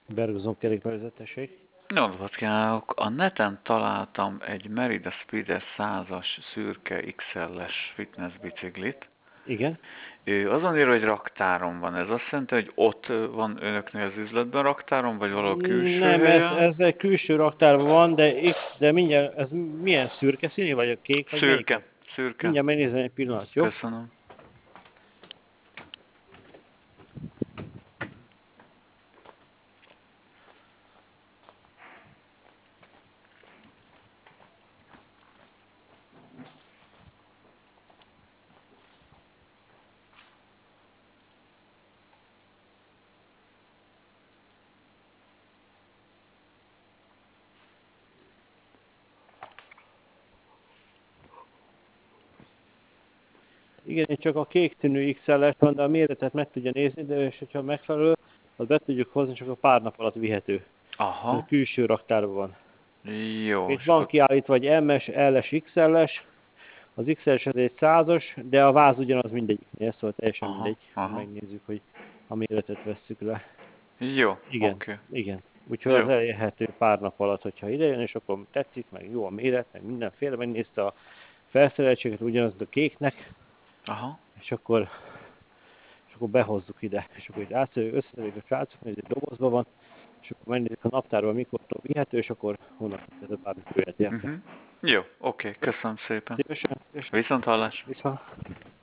Bergozom kerékpárvezetesség. Jó napot kívánok! A neten találtam egy Merida Speeder 100-as szürke XL-es fitness biciklit. Igen. Azon írja, hogy raktáron van. Ez azt jelenti, hogy ott van önöknél az üzletben raktáron, vagy valahol külső Nem, ez, helyen? ez egy külső raktárban van, de mindjárt, ez milyen szürke színű, vagy a kék, vagy melyik Szürke, ez? szürke. Mindjárt megnézem egy pillanat, jó? Köszönöm. Igen, itt csak a kék színű XL-es van, de a méretet meg tudja nézni, de és hogyha megfelelő, azt be tudjuk hozni, csak a pár nap alatt vihető. Mert Aha, külső raktárban van. jó, Itt és van akkor... kiállítva egy MS, LS, XL-es, az XL-es ez egy 100-as, de a váz ugyanaz mindegyiknél, szóval teljesen Aha, mindegy, ha aha. megnézzük, hogy a méretet vesszük le. Jó, Igen, oké. igen. Úgyhogy az Jó. elérhető pár nap alatt, hogyha idejön, és akkor tetszik, meg jó a méret, meg mindenféle, megnézte a felszereltséget, ugyanaz a kéknek, Aha. és akkor behozzuk ide. És akkor itt összetelik a srácok, ez egy dobozban van, és akkor megnézik a naptárban, mikor vihető, és akkor hónap kezdve bármikor jöhet érte. Jó, oké. Köszönöm szépen. Szívesen, szívesen. Viszont hallás. Viszont.